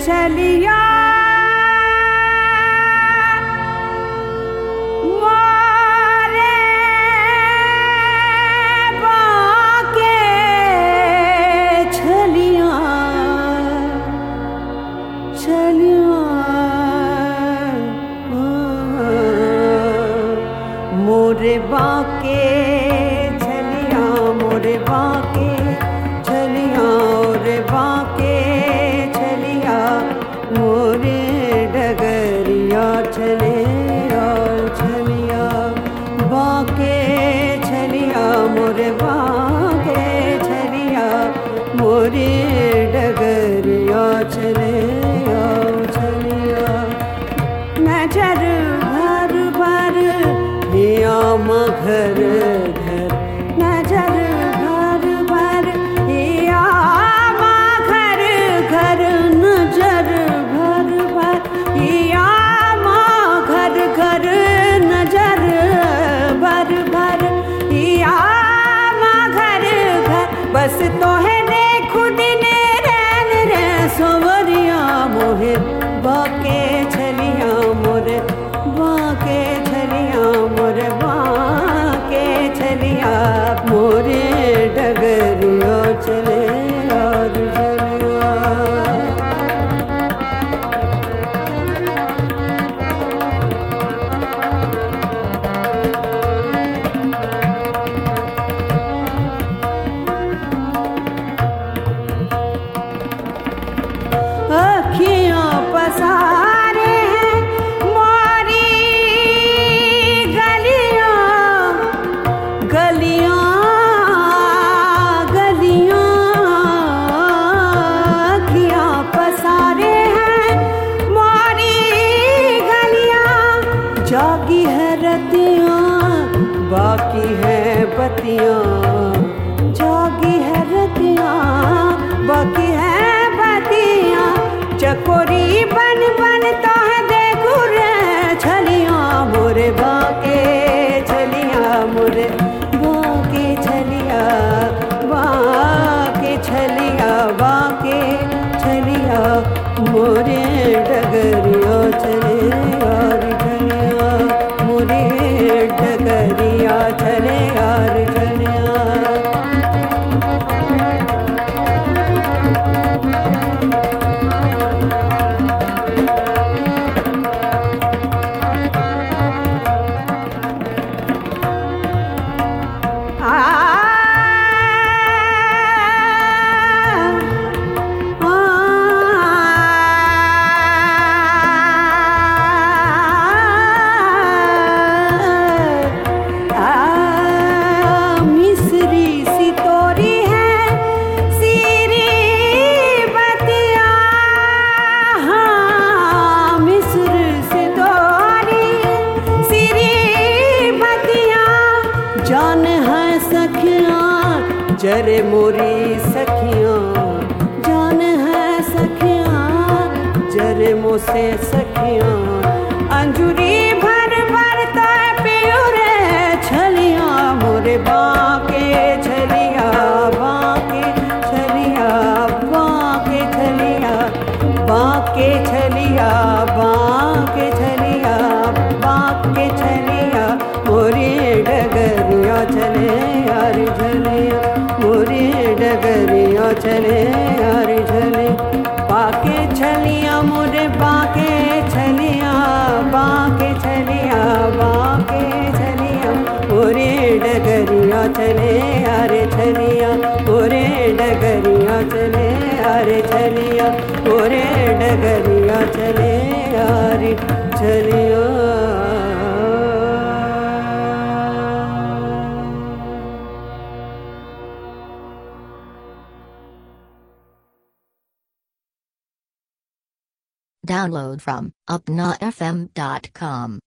छलिया मोरे बाके छलिया छलिया मोरे बाके छलिया मोरे बाके छलिया मोरे बाके छलिया मोरे डगरिया छले छलिया बाके छलिया मोरे बाके छलिया मोरे डगरिया छले छलिया नजर भर भर हिया घर घर नजर भर भर हिया घर घर नजर भर भर हिया घर घर नजर भर भर हिया घर घर बस तो है देखो दिने रैन रे सोवरिया मोहे बाके छलिया मोरे बाके छलिया मोरे बाके छलिया मोरे डगरिया चले और चलिया अखियां पसारे हैं मोरी गलियां गलियां गलियां अखियां पसारे हैं मोरी गलियां जागी है रतियां बाकी है बतियां जागी है रतियां बाकी है बतियां चकोरी बन बन तो है देखो रे छलिया मोरे बाके छलिया मोरे बाके छलिया बाके छलिया बाके छलिया मोरे डगरिया चले यार छलिया मोरे डगरिया चले यार छलिया जान है सखियां जरे मोरी सखियां जान है सखियां जरे मोसे सखियां अंजुरी भर भर तो पियो रे छलिया मोरे बाके छलिया बाके छलिया बाके छलिया बाके छलिया बाके छलिया बाके छलिया मोरे डगरिया चले यार झलिया मोरे डगरिया चले यार झले बाके छलिया मोरे बाके छलिया बाके छलिया बाके छलिया मोरे डगरिया चले यार छलिया मोरे डगरिया चले यार छलिया मोरे डगरिया चले यार छलिया Download from upnafm.com.